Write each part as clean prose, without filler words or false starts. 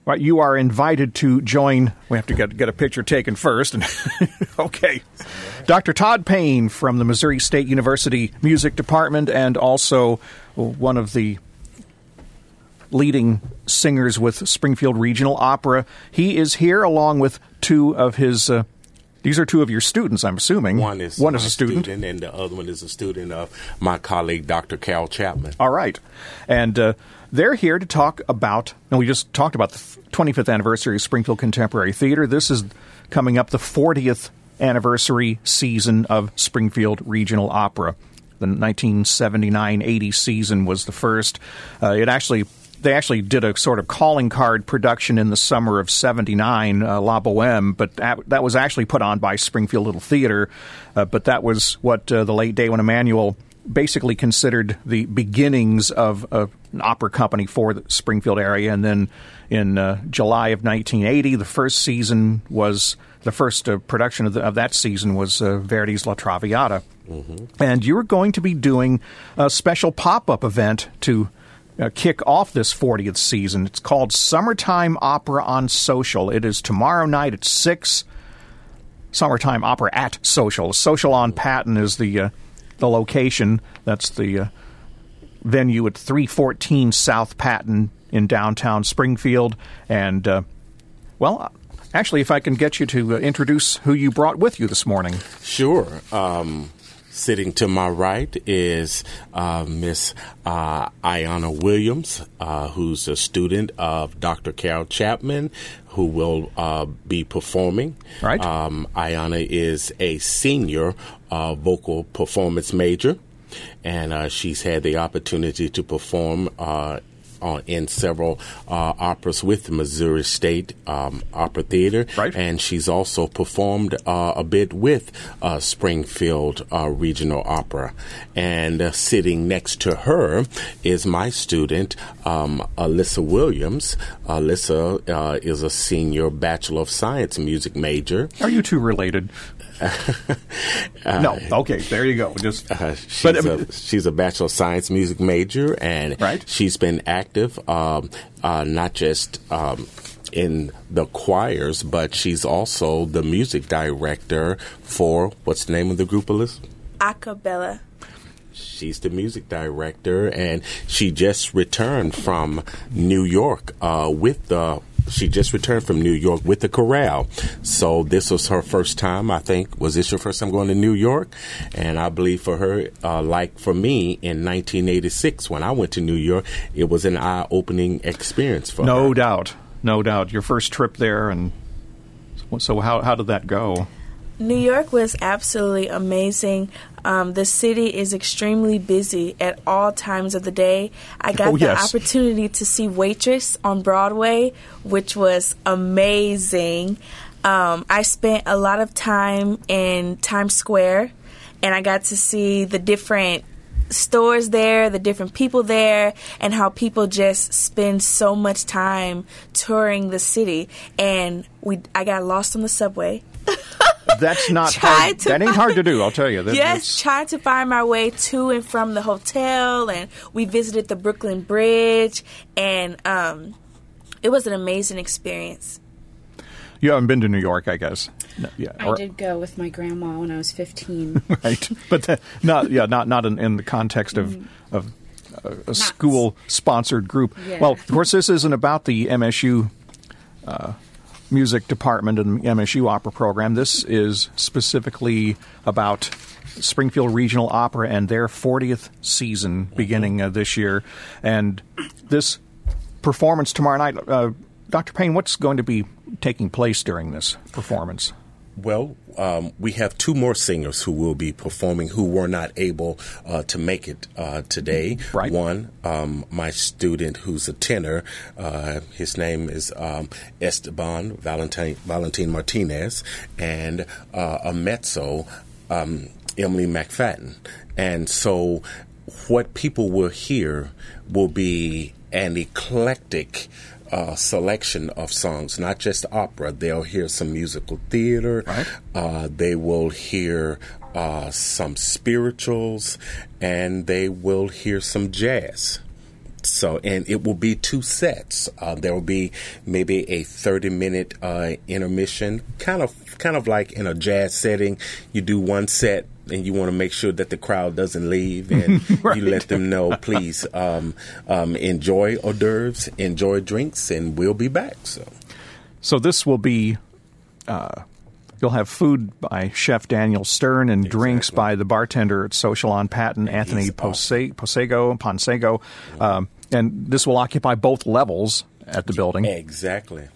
Right, you are invited to join. We have to get a picture taken first. Okay. Dr. Todd Payne from the Missouri State University Music Department, and also one of the leading singers with Springfield Regional Opera. He is here along with two of his... these are two of your students, I'm assuming. One is a student, and the other one is a student of my colleague, Dr. Carol Chapman. All right. And they're here to talk about, and we just talked about the 25th anniversary of Springfield Contemporary Theater. This is coming up the 40th anniversary season of Springfield Regional Opera. The 1979-80 season was the first. They actually did a sort of calling card production in the summer of 79, La Boheme, but that was actually put on by Springfield Little Theater. But that was what the late Daewin Emanuel basically considered the beginnings of an opera company for the Springfield area. And then in July of 1980, the first production of that season was Verdi's La Traviata. Mm-hmm. And you were going to be doing a special pop-up event to kick off this 40th season. It's called Summertime Opera on Social. It is tomorrow night at 6. Summertime Opera at Social. Social on Patton is the location. That's the venue at 314 South Patton in downtown Springfield. And, actually, if I can get you to introduce who you brought with you this morning. Sure. Sitting to my right is Miss Ayanna Williams, who's a student of Dr. Carol Chapman, who will be performing. Right. Ayanna is a senior vocal performance major, and she's had the opportunity to perform in several operas with the Missouri State Opera Theater. Right. And she's also performed a bit with Springfield Regional Opera. And sitting next to her is my student, Alyssa Williams. Alyssa is a senior Bachelor of Science music major. Are you two related? No. Okay, there you go. She's a Bachelor of Science music major, and she's been active, not just in the choirs, but she's also the music director for, what's the name of the group, Alyssa? Acapella. She's the music director, and she just returned from New York with the chorale. So this was her first time, I think. Was this your first time going to New York? And I believe for her, like for me in 1986 when I went to New York, it was an eye-opening experience for her. No doubt. Your first trip there, and so how did that go? New York was absolutely amazing. The city is extremely busy at all times of the day. I got the opportunity to see Waitress on Broadway, which was amazing. I spent a lot of time in Times Square, and I got to see the different stores there, the different people there, and how people just spend so much time touring the city. And I got lost on the subway. That's not hard. That ain't hard to do, I'll tell you. Trying to find my way to and from the hotel, and we visited the Brooklyn Bridge, and it was an amazing experience. You haven't been to New York, I guess. No, I did go with my grandma when I was 15. Right, but not in the context of a school-sponsored group. Yeah. Well, of course, this isn't about the MSU music department and the MSU opera program. This is specifically about Springfield Regional Opera and their 40th season beginning this year. And this performance tomorrow night, Dr. Payne, what's going to be taking place during this performance? Well, we have two more singers who will be performing who were not able to make it today. Right. One, my student who's a tenor, his name is Esteban Valentin Martinez, and a mezzo, Emily McFadden. And so what people will hear will be an eclectic selection of songs, not just opera. They'll hear some musical theater. Right. They will hear some spirituals, and they will hear some jazz. So, and it will be 2 sets. There will be maybe a 30-minute intermission, kind of like in a jazz setting. You do 1 set, and you want to make sure that the crowd doesn't leave, and right. You let them know, please enjoy hors d'oeuvres, enjoy drinks, and we'll be back. So this will be, you'll have food by Chef Daniel Stern and drinks by the bartender at Social on Patton, Anthony Ponsego. And this will occupy both levels at the building. Exactly.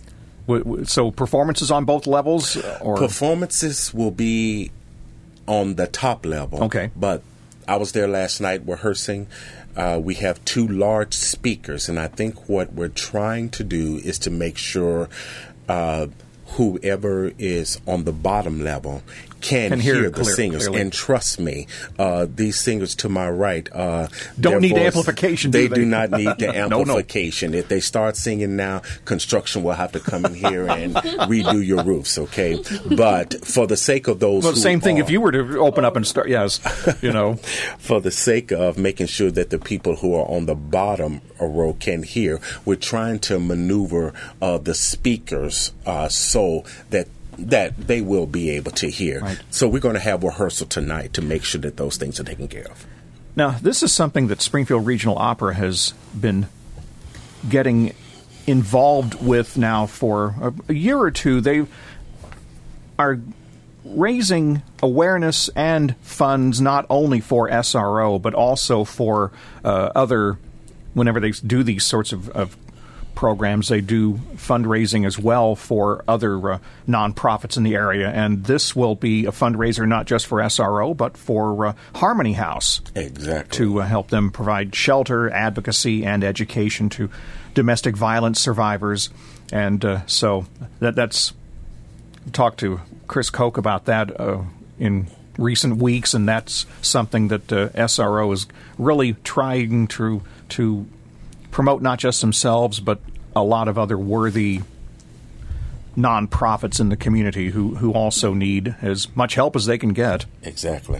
So performances on both levels? Or? Performances will be on the top level. Okay. But I was there last night rehearsing. We have 2 large speakers, and I think what we're trying to do is to make sure whoever is on the bottom level can hear the singers. Clearly. And trust me, these singers to my right don't need amplification. They do not need the amplification. No. If they start singing now, construction will have to come in here and redo your roofs, okay? But for the sake of those the same thing if you were to open up and start, yes, you know. For the sake of making sure that the people who are on the bottom row can hear, we're trying to maneuver the speakers so that they will be able to hear. Right. So we're going to have rehearsal tonight to make sure that those things are taken care of. Now, this is something that Springfield Regional Opera has been getting involved with now for a year or two. They are raising awareness and funds not only for SRO, but also for other, whenever they do these sorts of programs, they do fundraising as well for other nonprofits in the area, and this will be a fundraiser not just for SRO but for Harmony House. Exactly. To help them provide shelter, advocacy, and education to domestic violence survivors. And so that's talked to Chris Koch about that in recent weeks, and that's something that SRO is really trying to promote, not just themselves, but a lot of other worthy nonprofits in the community who also need as much help as they can get. Exactly.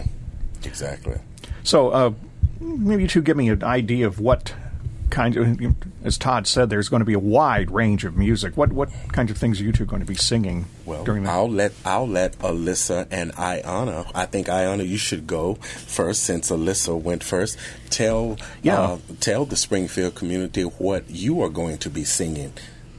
So maybe you two give me an idea of what kind of, as Todd said, there's going to be a wide range of music. What kinds of things are you two going to be singing during that? I'll let Alyssa and Ayana. I think Ayana, you should go first since Alyssa went first. Tell the Springfield community what you are going to be singing.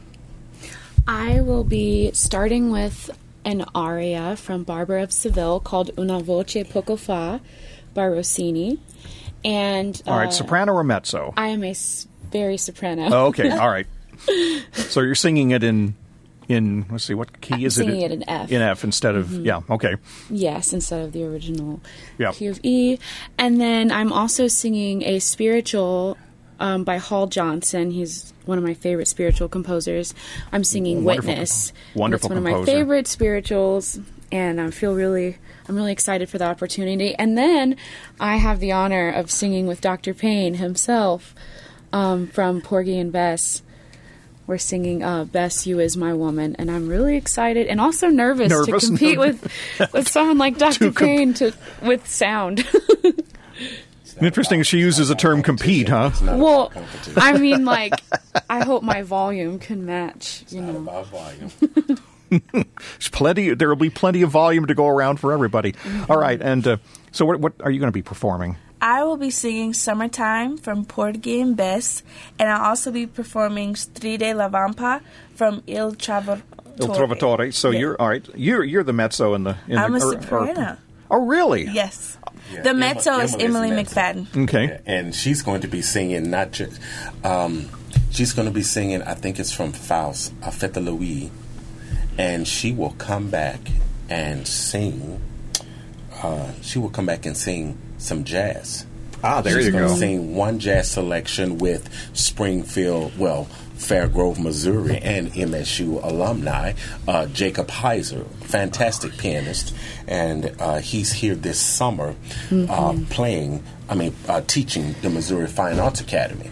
I will be starting with an aria from Barbara of Seville called Una voce poco fa by Rossini. And all right, soprano or mezzo? I am a very soprano. Oh, okay, all right. So you're singing it in let's see, what key is it? Singing it in F. In F instead of, okay. Yes, instead of the original key of E. And then I'm also singing a spiritual by Hall Johnson. He's one of my favorite spiritual composers. I'm singing Witness. Wonderful composer. It's one of my favorite spirituals, and I'm really excited for the opportunity. And then I have the honor of singing with Dr. Payne himself from Porgy and Bess. We're singing Bess, You Is My Woman, and I'm really excited and also nervous to compete with someone like Dr. Payne with sound. Interesting she uses the term compete, huh? Well, I mean, like, I hope my volume can match, you know. About volume. There will be plenty of volume to go around for everybody. Mm-hmm. All right, and so what are you going to be performing? I will be singing Summertime from Porgy and Bess, and I'll also be performing Stride la Vampa from Il Trovatore. So you're all right. You're the mezzo in the. I'm a soprano. Oh, really? Yes. Yeah, the mezzo is Emily McFadden. Okay. Yeah, and she's going to be singing not just. She's going to be singing. I think it's from Faust, A Fête Louis, and she will come back and sing. She will come back and sing some jazz. There you go. She's going to sing one jazz selection with Springfield, Fairgrove, Missouri, and MSU alumni, Jacob Heiser, fantastic pianist, and he's here this summer teaching the Missouri Fine Arts Academy.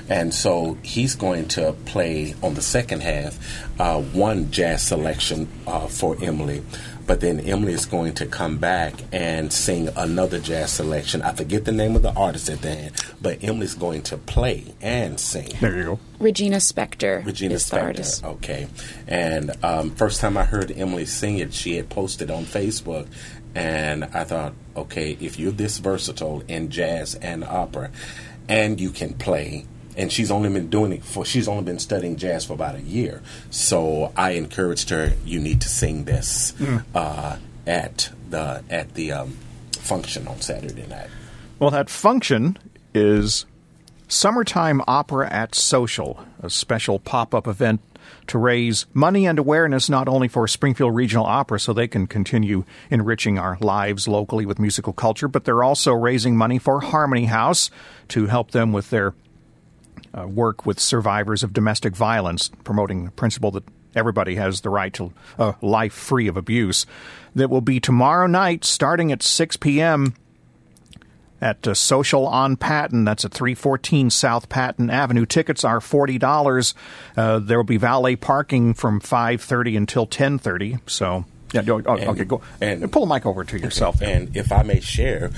And so he's going to play on the second half one jazz selection for Emily. But then Emily is going to come back and sing another jazz selection. I forget the name of the artist at the end, but Emily's going to play and sing. There you go. Regina Spektor. Regina Spektor, okay. And first time I heard Emily sing it, she had posted on Facebook, and I thought, okay, if you're this versatile in jazz and opera, and you can play, and she's only been studying jazz for about a year. So I encouraged her, you need to sing this at the function on Saturday night. Well, that function is Summertime Opera at Social, a special pop-up event to raise money and awareness not only for Springfield Regional Opera so they can continue enriching our lives locally with musical culture, but they're also raising money for Harmony House to help them with their work with survivors of domestic violence, promoting the principle that everybody has the right to a life free of abuse. That will be tomorrow night starting at 6 p.m. at Social on Patton. That's at 314 South Patton Avenue. Tickets are $40. There will be valet parking from 5:30 until 10:30. So, yeah, okay, go and pull the mic over to yourself. Okay. And if I may share,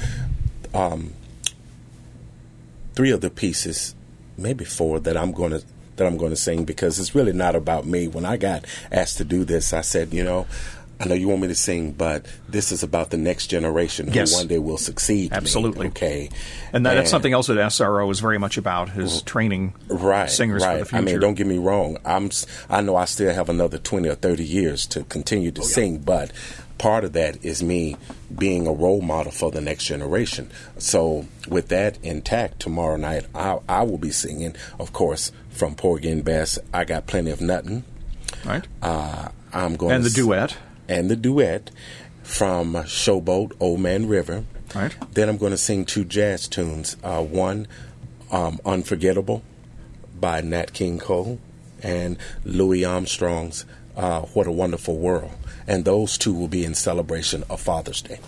3 of the pieces, maybe 4 that I'm going to sing, because it's really not about me. When I got asked to do this, I said, I know you want me to sing, but this is about the next generation who one day will succeed. Absolutely. Me, okay. And that's something else that SRO is very much about, is training singers for the future. I mean, don't get me wrong. I know I still have another 20 or 30 years to continue to sing, but part of that is me being a role model for the next generation. So with that intact, tomorrow night, I will be singing, of course, from Porgy and Bess, I Got Plenty of Nothing. Right. I'm going and the duet. And the duet from Showboat, Old Man River. Right. Then I'm going to sing 2 jazz tunes. One, Unforgettable by Nat King Cole, and Louis Armstrong's What a Wonderful World. And those 2 will be in celebration of Father's Day.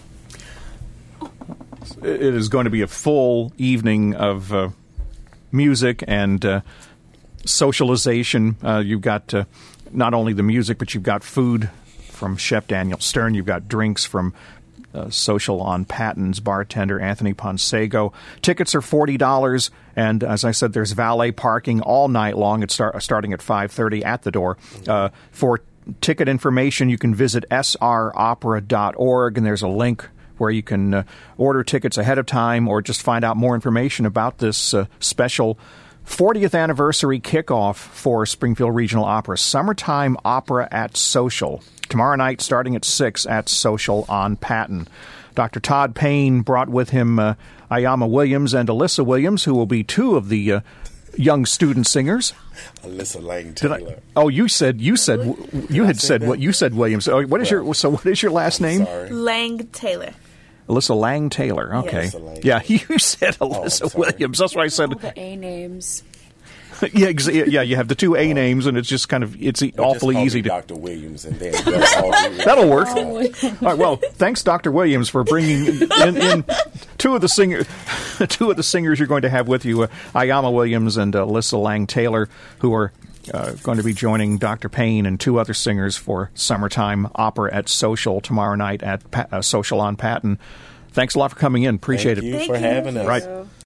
It is going to be a full evening of music and socialization. You've got not only the music, but you've got food from Chef Daniel Stern. You've got drinks from Social on Patton's bartender, Anthony Ponsego. Tickets are $40, and as I said, there's valet parking all night long. It's starting at 5:30 at the door. For ticket information, you can visit sropera.org, and there's a link where you can order tickets ahead of time or just find out more information about this special 40th anniversary kickoff for Springfield Regional Opera. Summertime Opera at Social. Tomorrow night, starting at 6 at Social on Patton. Dr. Todd Payne brought with him Ayama Williams and Alyssa Williams, who will be 2 of the young student singers. Alyssa Lang Taylor. You said Williams. What is your last name? Sorry. Lang Taylor. Alyssa Lang Taylor. Okay. Yes. Yeah, you said Alyssa Williams. That's what I said. All the A names. Yeah, you have the 2 A names, and it's just kind of awfully easy to. Dr. Williams, and then that'll work. All right. Well, thanks, Dr. Williams, for bringing in 2 of the singers you're going to have with you, Ayama Williams and Alyssa Lang Taylor, who are going to be joining Dr. Payne and 2 other singers for Summertime Opera at Social tomorrow night at Social on Patton. Thanks a lot for coming in. Appreciate it. Thank you for having us. Right.